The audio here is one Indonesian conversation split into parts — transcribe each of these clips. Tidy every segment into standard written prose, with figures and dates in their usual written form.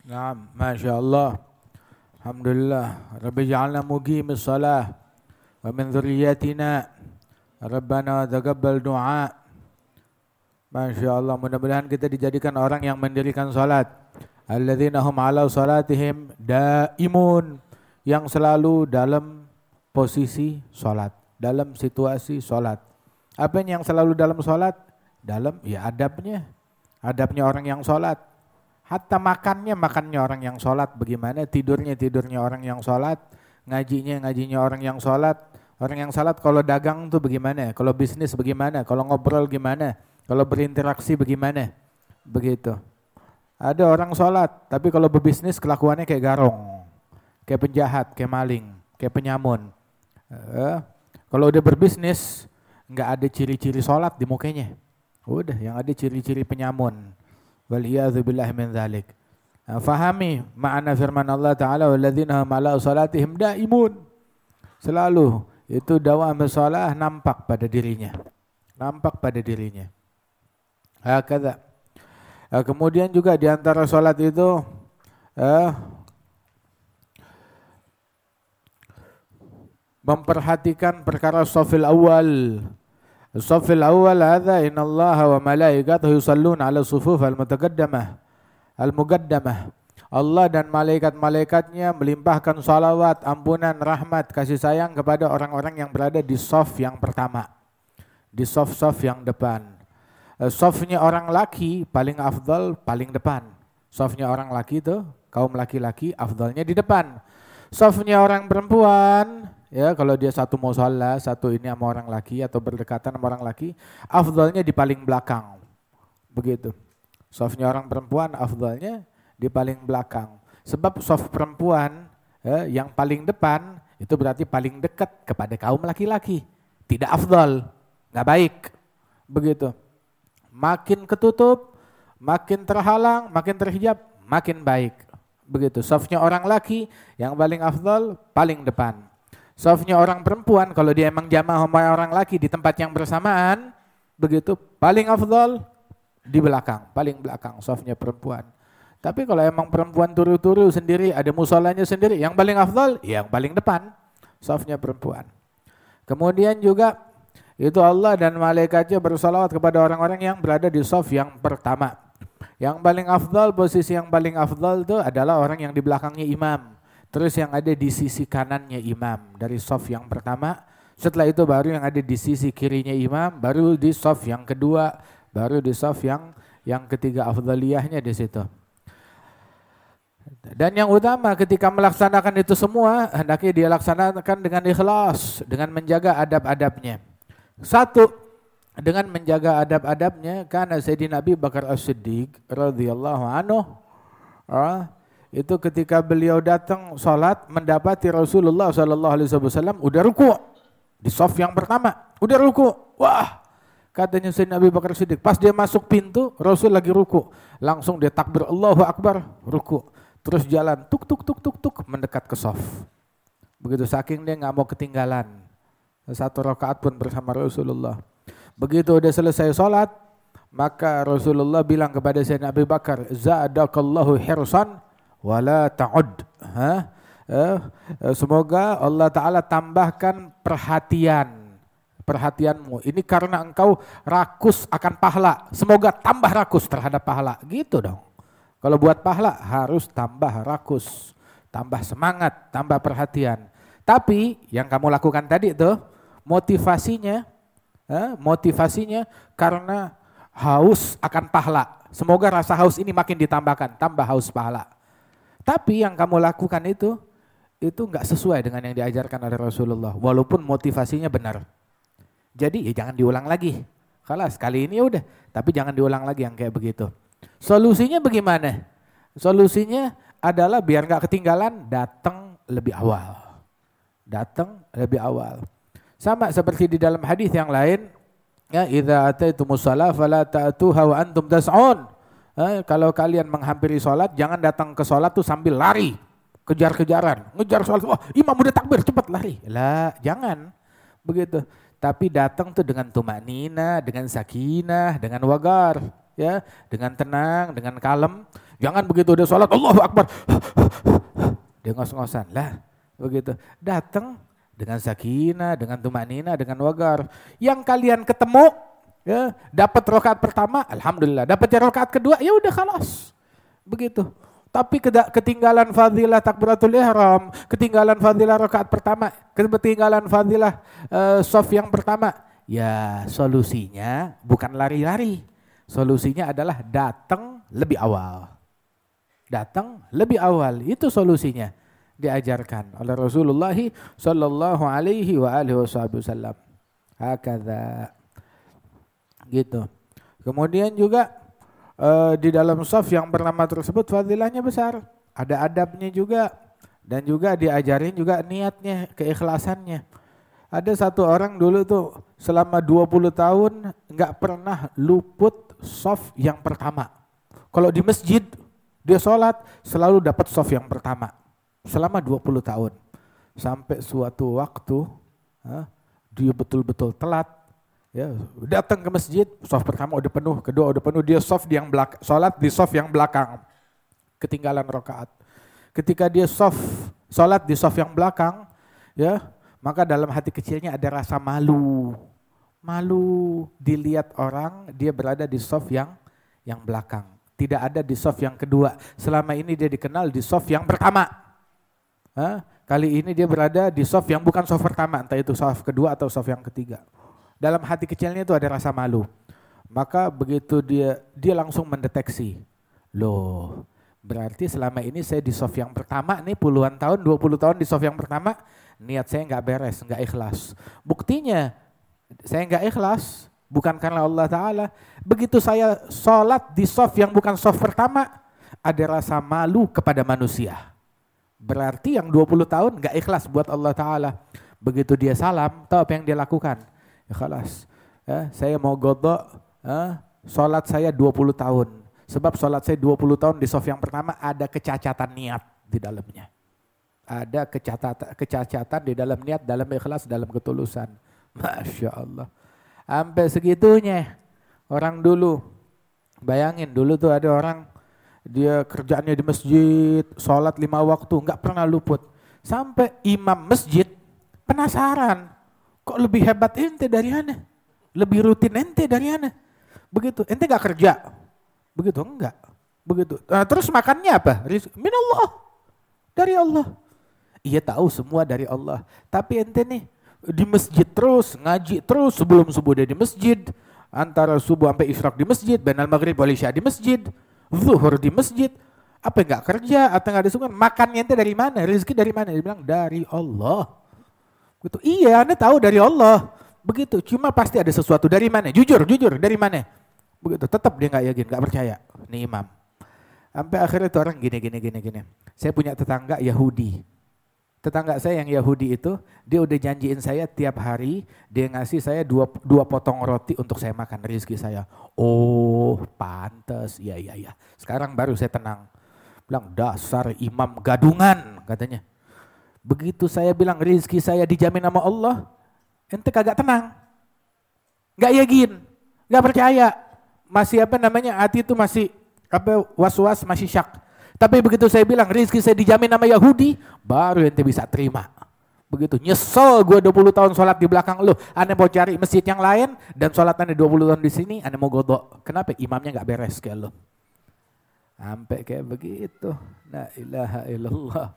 Naam, Masya Allah. Alhamdulillah. Rabbi ja'alna muqimis salah wa min dhurriyyatina Rabbana taqabbal du'a. Masya Allah, mudah-mudahan kita dijadikan orang yang mendirikan salat. Alladzina hum ala salatihim daimun, yang selalu dalam posisi salat, dalam situasi salat. Apa yang selalu dalam salat? Dalam ya adabnya orang yang salat. Hatta makannya orang yang sholat bagaimana, tidurnya orang yang sholat, ngajinya orang yang sholat. Orang yang sholat kalau dagang tuh bagaimana, kalau bisnis bagaimana, kalau ngobrol gimana, kalau berinteraksi bagaimana, begitu. Ada orang sholat, tapi kalau berbisnis kelakuannya kayak garong, kayak penjahat, kayak maling, kayak penyamun. Kalau udah berbisnis, nggak ada ciri-ciri sholat di mukanya, udah yang ada ciri-ciri penyamun. Waliyadzubillah min dzalik. Fahami makna firman Allah Ta'ala walladzina hum ala salatihim daimun. Selalu itu dawam shalah nampak pada dirinya. Hakadha. Kemudian juga di antara salat itu memperhatikan perkara shafil awal. As-saffil awal hadza innallaha wa malaikatahu yusalluna 'ala sufuf al-muqaddamah. Allah dan malaikat-malaikatnya melimpahkan salawat, ampunan, rahmat, kasih sayang kepada orang-orang yang berada di shaf yang pertama. Di shaf-shaf yang depan. Shafnya orang laki paling afdal paling depan. Shafnya orang laki itu kaum laki-laki afdalnya di depan. Shafnya orang perempuan, ya kalau dia satu musalla, satu ini sama orang laki atau berdekatan sama orang laki, afdalnya di paling belakang. Begitu. Shafnya orang perempuan afdalnya di paling belakang. Sebab shaf perempuan yang paling depan itu berarti paling dekat kepada kaum laki-laki. Tidak afdal, enggak baik. Begitu. Makin ketutup, makin terhalang, makin terhijab, makin baik. Begitu. Shafnya orang laki yang paling afdal paling depan. Shafnya orang perempuan kalau dia emang jamaah sama orang laki di tempat yang bersamaan, begitu paling afdal di belakang, paling belakang shafnya perempuan. Tapi kalau emang perempuan turu-turu sendiri, ada musholanya sendiri, yang paling afdal yang paling depan, shafnya perempuan. Kemudian juga itu Allah dan malaikatnya bersalawat kepada orang-orang yang berada di shaf yang pertama. Yang paling afdal, posisi yang paling afdal itu adalah orang yang di belakangnya imam. Terus yang ada di sisi kanannya imam dari shaf yang pertama. Setelah itu baru yang ada di sisi kirinya imam, baru di shaf yang kedua, baru di shaf yang ketiga afdaliyahnya di situ. Dan yang utama ketika melaksanakan itu semua, hendaknya dia laksanakan dengan ikhlas, dengan menjaga adab-adabnya. Satu, dengan menjaga adab-adabnya, karena Sayyidina Abi Bakar As-Siddiq radhiyallahu anhu itu ketika beliau datang salat mendapati Rasulullah sallallahu alaihi wasallam udah ruku di shaf yang pertama, udah ruku. Wah, katanya Sayyidina Abi Bakar As-Siddiq, pas dia masuk pintu Rasul lagi ruku, langsung dia takbir Allahu Akbar, ruku. Terus jalan tuk mendekat ke shaf. Begitu saking dia enggak mau ketinggalan satu rakaat pun bersama Rasulullah. Begitu udah selesai sholat, maka Rasulullah bilang kepada Sayyidina Abu Bakar, za'adakallahu hirsan wala ta'ud. Semoga Allah Ta'ala tambahkan perhatianmu. Ini karena engkau rakus akan pahala. Semoga tambah rakus terhadap pahala. Gitu dong. Kalau buat pahala harus tambah rakus, tambah semangat, tambah perhatian. Tapi yang kamu lakukan tadi itu motivasinya karena haus akan pahala. Semoga rasa haus ini makin ditambahkan, tambah haus pahala. Tapi yang kamu lakukan itu enggak sesuai dengan yang diajarkan oleh Rasulullah, walaupun motivasinya benar. Jadi ya jangan diulang lagi. Khalas, kali ini udah, tapi jangan diulang lagi yang kayak begitu. Solusinya bagaimana? Solusinya adalah biar enggak ketinggalan, datang lebih awal. Sama seperti di dalam hadis yang lain, ya idza ataitumus shalah fala ta'tuha wa antum tas'un. Kalau kalian menghampiri salat, jangan datang ke salat tuh sambil lari, kejar-kejaran, ngejar salat. Wah, imam udah takbir, cepat lari. Lah, jangan begitu. Tapi datang tuh dengan tumanina, dengan sakinah, dengan wagar. ya, dengan tenang, dengan kalem. Jangan begitu udah sholat, Allahu Akbar, dia ngos-ngosan lah, begitu. Datang dengan sakinah, dengan tumanina, dengan wagar. Yang kalian ketemu, ya, dapat rakaat pertama, alhamdulillah. Dapat rakaat kedua, ya udah khalas, begitu. Tapi ketinggalan fadilah takbiratul ihram, ketinggalan fadilah rakaat pertama, ketinggalan fadilah shaf yang pertama, ya solusinya bukan lari-lari. Solusinya adalah datang lebih awal. Datang lebih awal, itu solusinya. Diajarkan oleh Rasulullah sallallahu alaihi wa alihi wasallam. Hakadha. Gitu. Kemudian juga di dalam shaf yang pertama tersebut fadilahnya besar. Ada adabnya juga dan juga diajarin juga niatnya, keikhlasannya. Ada satu orang dulu tuh selama 20 tahun enggak pernah luput shaf yang pertama. Kalau di masjid dia sholat selalu dapat shaf yang pertama selama 20 tahun. Sampai suatu waktu dia betul-betul telat, ya, datang ke masjid, shaf pertama udah penuh, kedua udah penuh, dia sholat di shaf yang belakang, ketinggalan rakaat. Ketika dia sholat di shaf yang belakang, ya, maka dalam hati kecilnya ada rasa malu dilihat orang dia berada di shaf yang belakang. Tidak ada di shaf yang kedua. Selama ini dia dikenal di shaf yang pertama. Kali ini dia berada di shaf yang bukan shaf pertama, entah itu shaf kedua atau shaf yang ketiga. Dalam hati kecilnya itu ada rasa malu. Maka begitu dia langsung mendeteksi. Loh, berarti selama ini saya di shaf yang pertama nih puluhan tahun, 20 tahun di shaf yang pertama, niat saya enggak beres, enggak ikhlas. Buktinya saya enggak ikhlas bukan karena Allah Ta'ala. Begitu saya sholat di shaf yang bukan shaf pertama, ada rasa malu kepada manusia. Berarti yang 20 tahun enggak ikhlas buat Allah Ta'ala. Begitu dia salam, tahu apa yang dia lakukan? Ya khalas, ya, saya mau godok sholat saya 20 tahun. Sebab sholat saya 20 tahun di shaf yang pertama ada kecacatan niat di dalamnya. Ada kecacatan di dalam niat, dalam ikhlas, dalam ketulusan. Masya Allah. Sampai segitunya orang dulu. Bayangin dulu tuh ada orang, dia kerjaannya di masjid, sholat 5 waktu, enggak pernah luput. Sampai imam masjid penasaran, kok lebih hebat ente dari ana? Lebih rutin ente dari ana? Begitu, ente enggak kerja? Begitu, enggak. Begitu. Nah, terus makannya apa? Minallah, dari Allah. Iya tahu semua dari Allah. Tapi ente nih di masjid terus, ngaji terus, sebelum subuh dia di masjid, antara subuh sampai isyraq di masjid, bainal maghrib wal isya di masjid, zuhur di masjid. Apa enggak kerja atau enggak disukan? Makannya ente dari mana? Rezeki dari mana? Dia bilang dari Allah. Begitu. Iya, anda tahu dari Allah. Begitu. Cuma pasti ada sesuatu dari mana? Jujur dari mana? Begitu. Tetap dia enggak yakin, enggak percaya. Nih imam. Sampai akhirnya itu orang gini. Saya punya tetangga Yahudi. Tetangga saya yang Yahudi itu, dia udah janjiin saya tiap hari, dia ngasih saya dua potong roti untuk saya makan, rezeki saya. Oh, pantes, iya. Sekarang baru saya tenang. Bilang, dasar imam gadungan, katanya. Begitu saya bilang rezeki saya dijamin sama Allah, ente kagak tenang. Gak yakin, gak percaya. Masih hati itu masih was-was, masih syak. Tapi begitu saya bilang rezeki saya dijamin sama Yahudi, baru ente bisa terima. Begitu, nyesel gue 20 tahun sholat di belakang lu. Ane mau cari masjid yang lain dan sholat ane 20 tahun di sini, ane mau godok. Kenapa? Imamnya gak beres kayak lu. Sampai kayak begitu. La ilaha illallah.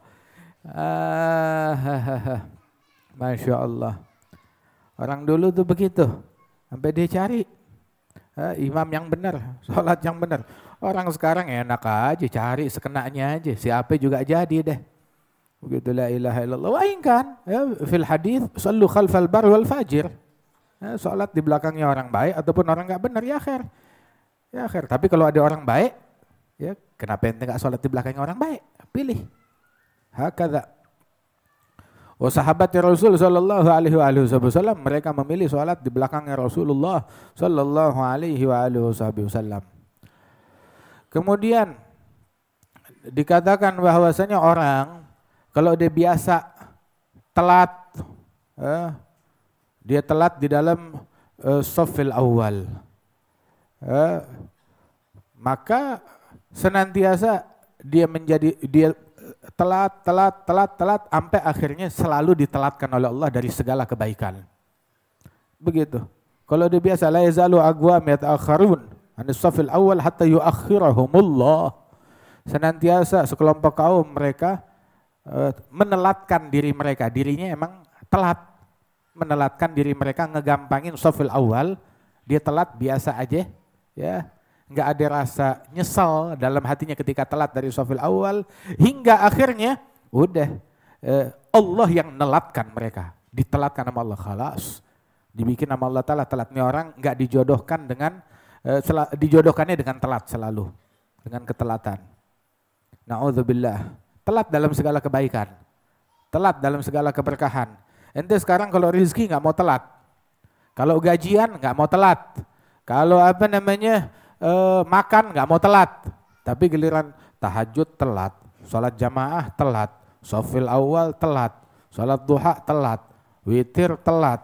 Masya Allah. Orang dulu tuh begitu. Sampai dia cari imam yang benar, sholat yang benar. Orang sekarang enak aja, cari sekenanya aja. Siapa juga jadi deh. Begitu la ilaha illallah. Wa in kan, ya, fil hadis, sallu khalfal bar wal fajir. Ya, sholat di belakangnya orang baik ataupun orang enggak benar, ya akhir. Tapi kalau ada orang baik, ya kenapa ente enggak sholat di belakangnya orang baik? Pilih. Hakadha. Sahabat Rasul sallallahu alaihi wasallam mereka memilih sholat di belakangnya Rasulullah sallallahu alaihi wasallam. Kemudian dikatakan bahwasanya orang kalau dia biasa telat, dia telat di dalam shafil awal, maka senantiasa dia telat sampai akhirnya selalu ditelatkan oleh Allah dari segala kebaikan. Begitu. Kalau dia biasa la yazalu aqwam yata'akhirun anis safil awal hatta yuakhirahumullah. Senantiasa sekelompok kaum mereka menelatkan diri mereka. Dirinya emang telat. Menelatkan diri mereka, ngegampangin safil awal. Dia telat biasa aja, ya. Enggak ada rasa nyesal dalam hatinya ketika telat dari safil awal, hingga akhirnya udah Allah yang nelatkan mereka, ditelatkan sama Allah, khalas. Dibikin sama Allah Ta'ala telat. Ini orang enggak dijodohkan dengan dijodohkannya dengan telat selalu, dengan ketelatan. Na'udzubillah. Telat dalam segala kebaikan, telat dalam segala keberkahan. Ente sekarang kalau rezeki enggak mau telat, kalau gajian enggak mau telat, kalau makan nggak mau telat, tapi giliran tahajud telat, sholat jamaah telat, shafil awal telat, sholat duha telat, witir telat,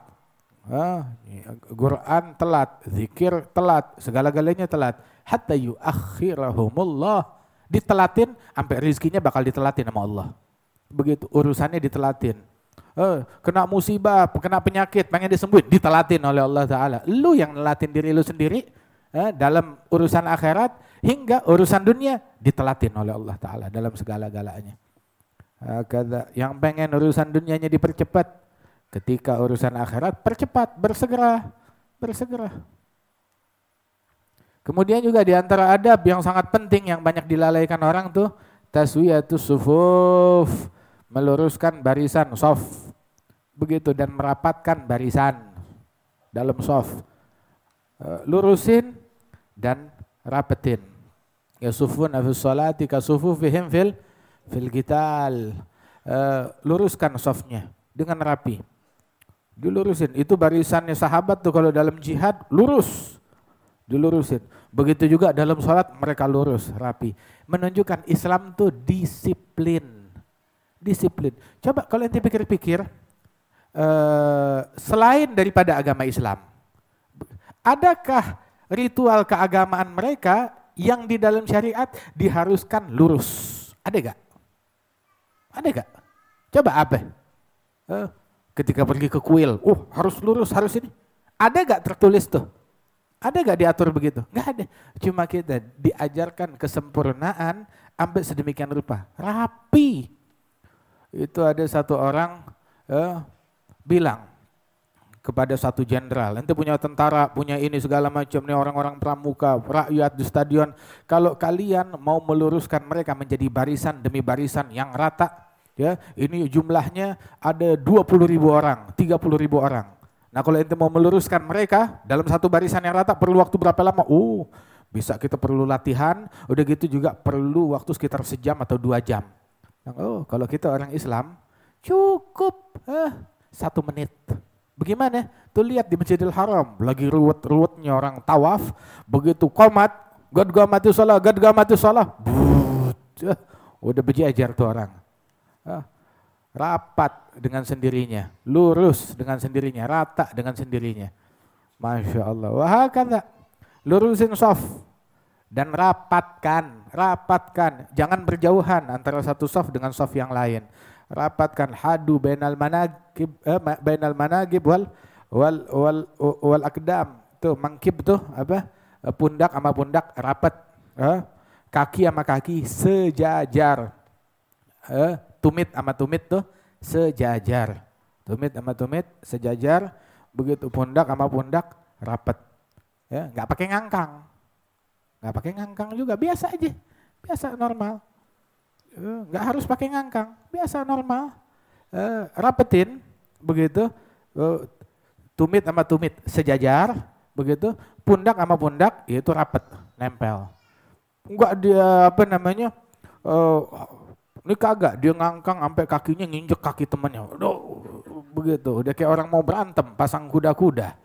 Quran telat, zikir telat, segala-galanya telat. Hatta yuakhirahumullah, ditelatin sampai rezekinya bakal ditelatin sama Allah. Begitu urusannya ditelatin. Kena musibah, kena penyakit, pengen disembuhin, ditelatin oleh Allah Ta'ala. Lu yang nelatin diri lu sendiri. Dalam urusan akhirat hingga urusan dunia ditelatin oleh Allah Ta'ala dalam segala-galanya. Yang pengen urusan dunianya dipercepat, ketika urusan akhirat percepat, bersegera. Kemudian juga diantara adab yang sangat penting yang banyak dilalaikan orang tuh taswiyatus sufuf, meluruskan barisan shaf. Begitu, dan merapatkan barisan dalam shaf. Lurusin dan rapetin. Yasufuna fis salati kasufufihim fil qital. Luruskan shafnya dengan rapi. Dilurusin. Itu barisannya sahabat tuh kalau dalam jihad lurus. Dilurusin. Begitu juga dalam salat mereka lurus, rapi. Menunjukkan Islam tuh disiplin. Disiplin. Coba kalau ente pikir-pikir, selain daripada agama Islam, adakah ritual keagamaan mereka yang di dalam syariat diharuskan lurus? Ada gak? Ada gak? Coba apa? Ketika pergi ke kuil, harus lurus, harus ini. Ada gak tertulis tuh? Ada gak diatur begitu? Gak ada. Cuma kita diajarkan kesempurnaan sampai sedemikian rupa. Rapi. Itu ada satu orang bilang kepada satu jenderal, ente punya tentara, punya ini segala macam, nih orang-orang pramuka, rakyat di stadion, kalau kalian mau meluruskan mereka menjadi barisan demi barisan yang rata, ya ini jumlahnya ada 20.000 orang, 30.000 orang. Nah kalau ente mau meluruskan mereka dalam satu barisan yang rata perlu waktu berapa lama? Bisa kita perlu latihan, udah gitu juga perlu waktu sekitar sejam atau 2 jam. Kalau kita orang Islam cukup 1 menit. Bagaimana? Tuh lihat di Masjidil Haram, lagi ruwet-ruwetnya orang tawaf, begitu qomat, gad qamati shalah, udah berjajar tuh orang. Rapat dengan sendirinya, lurus dengan sendirinya, rata dengan sendirinya. Masya Allah. Wahakadha, lurusin shaf dan rapatkan. Jangan berjauhan antara satu shaf dengan shaf yang lain. Rapatkan, hadu bainal managib wal akdam. Tuh mangkib tuh apa? Pundak sama pundak rapat. Kaki sama kaki sejajar. Tumit sama tumit tuh sejajar. Tumit sama tumit sejajar. Begitu pundak sama pundak rapat. Ya, enggak pakai ngangkang. Enggak pakai ngangkang juga, biasa aja. Biasa normal. Nggak harus pakai ngangkang, biasa normal. Rapetin begitu, tumit sama tumit sejajar begitu, pundak sama pundak itu rapet, nempel. Enggak dia ini kagak dia ngangkang sampai kakinya nginjek kaki temannya. Begitu, udah kayak orang mau berantem pasang kuda-kuda.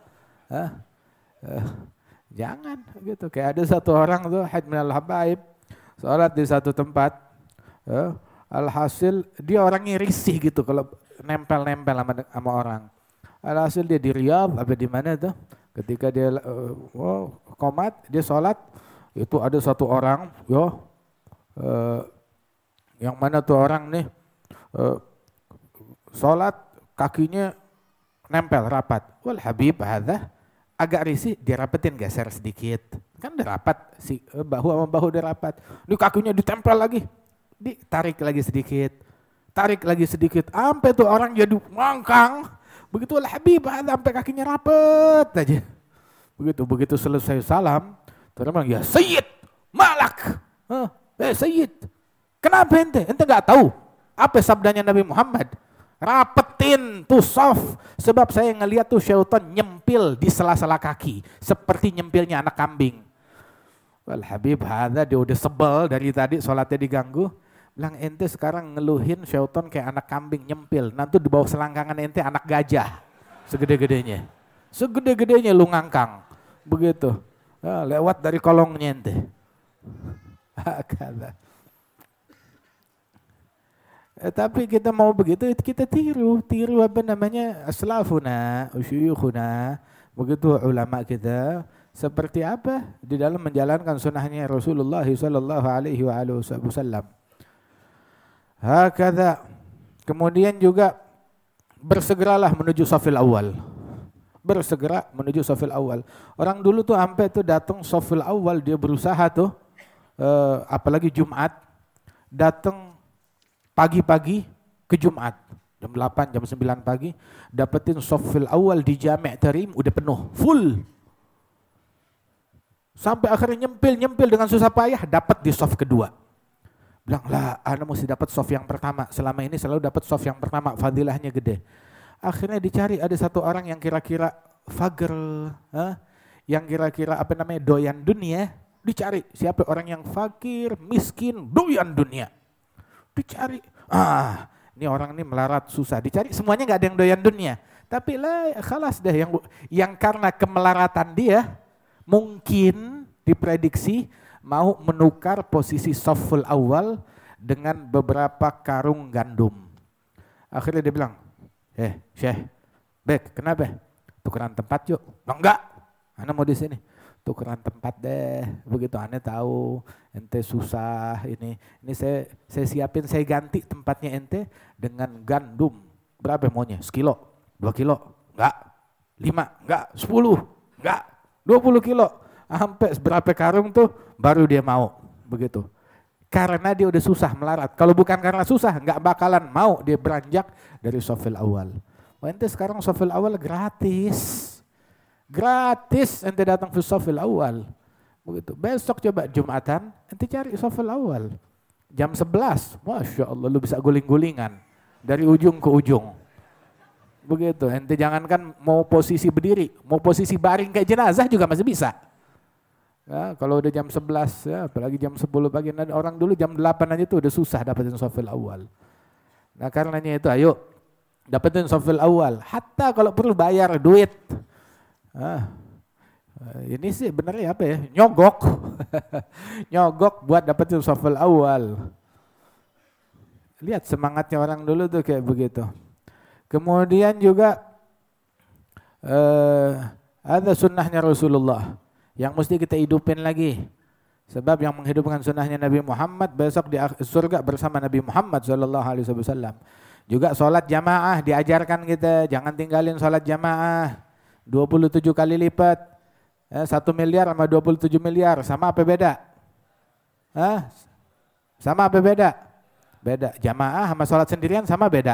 Jangan gitu. Kayak ada satu orang tuh haid minal habaib, sholat di satu tempat. Alhasil dia orangnya risih gitu kalau nempel-nempel sama orang. Alhasil dia di Riyadh apa di mana tuh, ketika dia qomat, dia sholat, Itu ada satu orang, yang mana tuh orang nih sholat kakinya nempel rapat. Wal Habib hadza agak risih dirapetin, geser sedikit. Kan udah rapat, bahu sama bahu udah rapat. Ini kakinya ditempel lagi, ditarik lagi sedikit. Tarik lagi sedikit, sampai tuh orang jadi mangkang. Begitu Al Habib hadza sampai kakinya rapet aja. Begitu selesai salam, terus bilang, ya Sayyid, malak. Sayyid, kenapa ente? Ente enggak tahu apa sabdanya Nabi Muhammad? Rapetin tuh soft, sebab saya ngelihat tuh syaitan nyempil di sela-sela kaki seperti nyempilnya anak kambing. Wal Habib hadza, dia udah sebel dari tadi sholatnya diganggu. Bilang, ente sekarang ngeluhin syaitan kayak anak kambing nyempil, nanti di bawah selangkangan ente anak gajah segede-gedenya lu ngangkang begitu. Lewat dari kolongnya ente. Tapi kita mau begitu, kita tiru apa namanya aslafuna, usyukhuna, begitu ulama kita seperti apa di dalam menjalankan sunnahnya Rasulullah sallallahu alaihi wasallam. Hakadha. Kemudian juga bersegeralah menuju safil awal. Bersegera menuju safil awal. Orang dulu tuh sampai tuh datang safil awal, dia berusaha tuh apalagi Jumat, datang pagi-pagi ke Jumat, jam 8, jam 9 pagi, dapetin safil awal di Jami' Tarim udah penuh, full. Sampai akhirnya nyempil dengan susah payah dapat di saf kedua. Bilang, lah ana mesti dapat saf yang pertama, selama ini selalu dapat saf yang pertama, fadilahnya gede. Akhirnya dicari ada satu orang yang kira-kira fager, yang kira-kira apa namanya doyan dunia, dicari siapa orang yang fakir, miskin, doyan dunia. Dicari, ini orang ini melarat susah, dicari semuanya nggak ada yang doyan dunia. Tapi lah khalas deh yang karena kemelaratan dia mungkin diprediksi mau menukar posisi saful awal dengan beberapa karung gandum. Akhirnya dia bilang, Syekh, Bek, kenapa? Tukeran tempat yuk. Enggak, ana mau di sini. Tukeran tempat deh. Begitu ane tahu ente susah ini saya siapin, saya ganti tempatnya ente dengan gandum. Berapa maunya? Sekilo, 2 kilo? Enggak. 5? Enggak. 10? Enggak. 20 kilo. Sampai berapa karung tuh baru dia mau. Begitu. Karena dia udah susah melarat. Kalau bukan karena susah, enggak bakalan mau dia beranjak dari safil awal. Ente sekarang safil awal gratis. Gratis ente datang ke safil awal. Begitu. Besok coba Jumatan, ente cari safil awal. Jam 11, Masya Allah lu bisa guling-gulingan. Dari ujung ke ujung. Begitu. Ente jangankan mau posisi berdiri, mau posisi baring kayak jenazah juga masih bisa. Ya, kalau udah jam 11, ya, apalagi jam 10 pagi, orang dulu jam 8 aja tuh udah susah dapetin safil awal. Nah karenanya itu ayo dapetin safil awal. Hatta kalau perlu bayar duit. Ini sih benernya apa ya? Nyogok. Nyogok buat dapetin safil awal. Lihat semangatnya orang dulu tuh kayak begitu. Kemudian juga ada sunnahnya Rasulullah yang mesti kita hidupin lagi. Sebab yang menghidupkan sunnahnya Nabi Muhammad besok di surga bersama Nabi Muhammad SAW. Juga sholat jamaah diajarkan kita, jangan tinggalin sholat jamaah. 27 kali lipat. 1 miliar sama 27 miliar, sama apa beda? Sama apa beda? Beda. Jamaah sama sholat sendirian sama beda?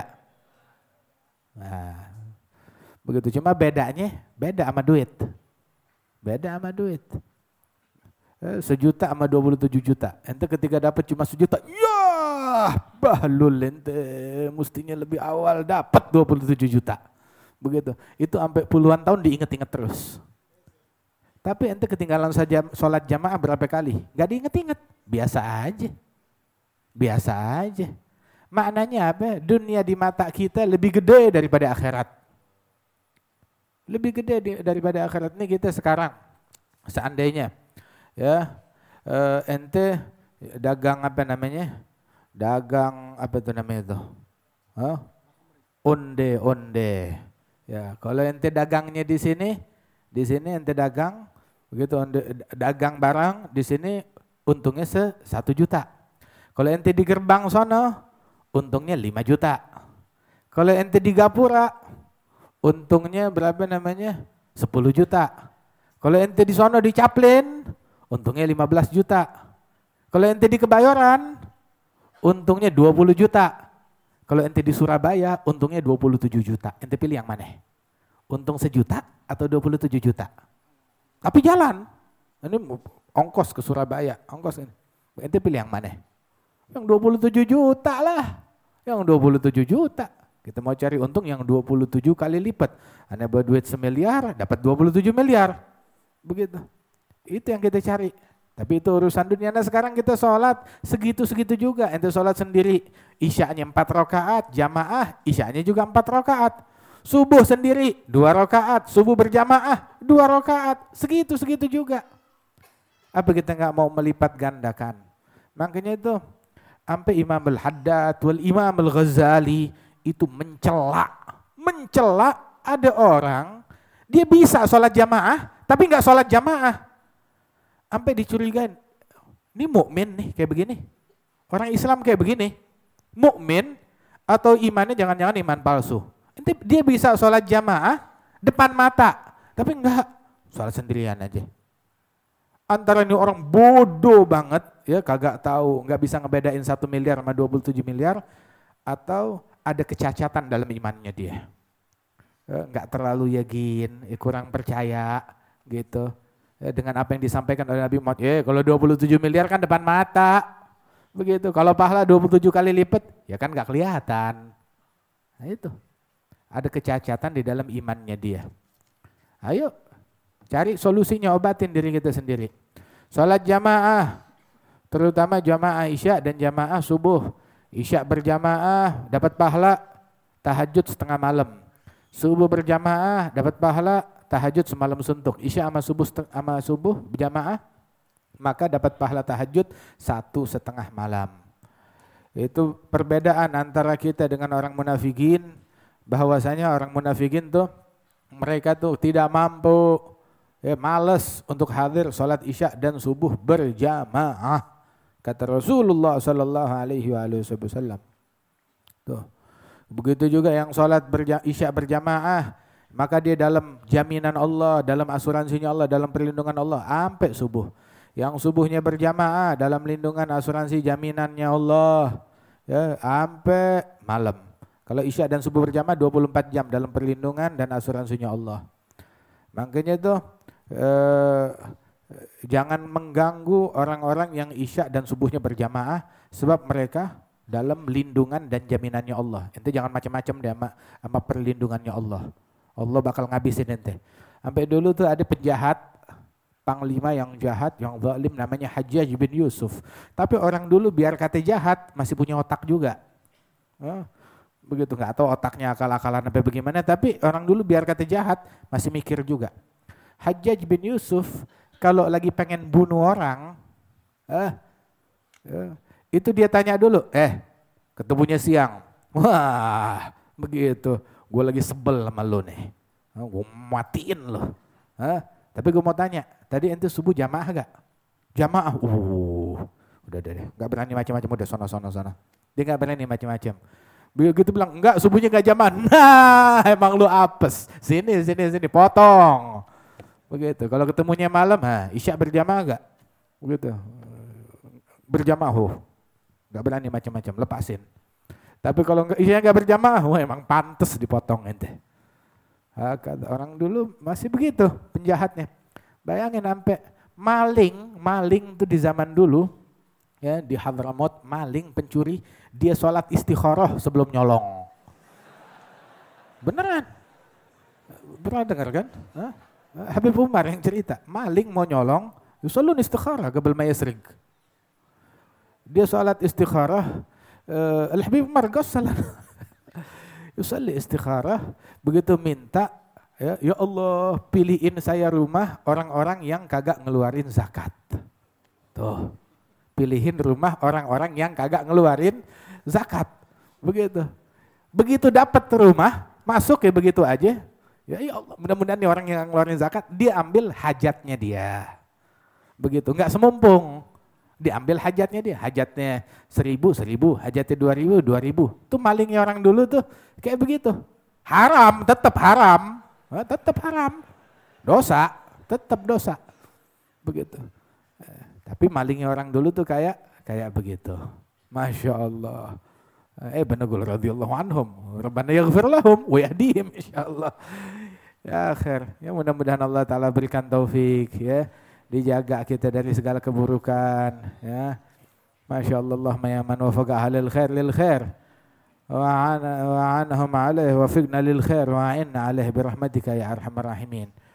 Nah, begitu, cuma bedanya beda sama duit. Beda sama duit. 1 juta sama 27 juta. Ente ketika dapat cuma 1 juta, ya bahlul ente mestinya lebih awal dapat 27 juta. Begitu. Itu sampai puluhan tahun diinget-inget terus. Tapi ente ketinggalan saja sholat jamaah berapa kali? Gak diinget-inget. Biasa aja. Biasa aja. Maknanya apa? Dunia di mata kita lebih gede daripada akhirat. Lebih gede daripada akhirat. Ini kita sekarang seandainya ya ente dagang apa namanya? Dagang apa itu namanya itu? Onde. Ya, kalau ente dagangnya di sini ente dagang Begitu dagang barang di sini untungnya 1 juta. Kalau ente di gerbang sono untungnya 5 juta. Kalau ente di gapura untungnya berapa namanya? 10 juta. Kalau ente di sono di Caplin untungnya 15 juta. Kalau ente di Kebayoran untungnya 20 juta. Kalau ente di Surabaya untungnya 27 juta. Ente pilih yang mana? Untung 1 juta atau 27 juta? Tapi jalan. Ini ongkos ke Surabaya, ongkos ini. Ente pilih yang mana? Yang 27 juta lah. Yang 27 juta. Kita mau cari untung yang 27 kali lipat. Anda buat duit 1 miliar, dapat 27 miliar. Begitu. Itu yang kita cari. Tapi itu urusan dunia. Nah sekarang kita sholat segitu-segitu juga. Ente sholat sendiri, isya'nya 4 rakaat, jamaah, isya'nya juga 4 rakaat. Subuh sendiri 2 rakaat, subuh berjamaah 2 rakaat, segitu-segitu juga. Apa kita nggak mau melipat gandakan? Makanya itu sampai Imam Al-Haddad wal Imam Al-Ghazali itu mencela ada orang dia bisa sholat jamaah tapi nggak sholat jamaah. Sampai dicurigain, ini mukmin nih kayak begini. Orang Islam kayak begini, mukmin atau imannya jangan-jangan iman palsu. Dia bisa sholat jamaah depan mata, tapi enggak, sholat sendirian aja. Antara ini orang bodoh banget, ya kagak tahu, nggak bisa ngebedain 1 miliar sama 27 miliar, atau ada kecacatan dalam imannya dia. Nggak terlalu yakin, kurang percaya gitu. Dengan apa yang disampaikan oleh Nabi Muhammad, kalau 27 miliar kan depan mata, begitu. Kalau pahala 27 kali lipat, ya kan nggak kelihatan. Nah itu, ada kecacatan di dalam imannya dia. Ayo, cari solusinya, obatin diri kita sendiri. Salat jamaah, terutama jamaah isya dan jamaah subuh. Isya berjamaah dapat pahala tahajud setengah malam. Subuh berjamaah dapat pahala tahajud semalam suntuk. Isya sama subuh berjamaah maka dapat pahala tahajud 1,5 malam. Itu perbedaan antara kita dengan orang munafikin, bahwasanya orang munafikin tuh mereka tuh tidak mampu, malas untuk hadir salat isya dan subuh berjamaah. Kata Rasulullah sallallahu alaihi wasallam. Tuh. Begitu juga yang salat isya berjamaah, maka dia dalam jaminan Allah, dalam asuransinya Allah, dalam perlindungan Allah sampai subuh. Yang subuhnya berjamaah dalam lindungan asuransi jaminannya Allah, ya, sampai malam. Kalau isya dan subuh berjamaah 24 jam dalam perlindungan dan asuransinya Allah. Makanya itu jangan mengganggu orang-orang yang isya dan subuhnya berjamaah, sebab mereka dalam lindungan dan jaminannya Allah. Ente jangan macam-macam deh sama perlindungannya Allah. Allah bakal ngabisin ente. Sampai dulu tuh ada penjahat, panglima yang jahat, yang zalim, namanya Hajjaj bin Yusuf. Tapi orang dulu biar kata jahat masih punya otak juga. Begitu, nggak tahu otaknya akal-akalan apa bagaimana, tapi orang dulu biar kata jahat masih mikir juga. Hajjaj bin Yusuf kalau lagi pengen bunuh orang, itu dia tanya dulu, ketemunya siang. Wah, begitu. Gue lagi sebel sama lo nih, gue matiin lo. Tapi gue mau tanya, tadi ente subuh jamaah gak? Jamaah, udah deh, gak berani macam-macam, udah sono. Dia gak berani macam-macam. Begitu bilang, enggak subuhnya gak jamaah. Nah, emang lu apes. Sini, potong. Begitu, kalau ketemunya malam, isya berjamaah gak? Begitu, berjamaah, gak berani macam-macam, lepasin. Tapi kalau isya gak berjamaah, emang pantes dipotong ente. Orang dulu masih begitu penjahatnya. Bayangin sampai maling tuh di zaman dulu, ya di Hadramaut, maling pencuri dia sholat istikharah sebelum nyolong. Beneran? Pernah dengar kan? Habib Umar yang cerita, maling mau nyolong, yusallun istikharah qabl ma yasrig. Dia sholat istikharah, Al-Habib Umar ghassala. Yusalli istikharah, begitu minta, ya Allah pilihin saya rumah orang-orang yang kagak ngeluarin zakat. Tuh, pilihin rumah orang-orang yang kagak ngeluarin zakat. Begitu dapat rumah, masuk ya begitu aja, Ya Allah, mudah-mudahan nih orang yang ngeluarin zakat, dia ambil hajatnya dia. Begitu, enggak semumpung. Diambil hajatnya dia, hajatnya 1.000, hajatnya 2.000. Tuh malingnya orang dulu tuh kayak begitu. Haram, tetap haram. Tetap haram. Dosa, tetap dosa. Begitu. Tapi malingnya orang dulu tuh kayak begitu. Masya Allah. Benagul radhiyallahu anhum. Rabbana yaghfir lahum wa yahdihim insyaallah. Ya akhir. Ya mudah-mudahan Allah Ta'ala berikan taufik ya. Dijaga kita dari segala keburukan ya. Masya Allah, Allahumma ya man wafaqa ahlil khair lil khair wa anhum alaih wa fiqna lil khair wa a'inna alaih birahmatika ya arhamar rahimin.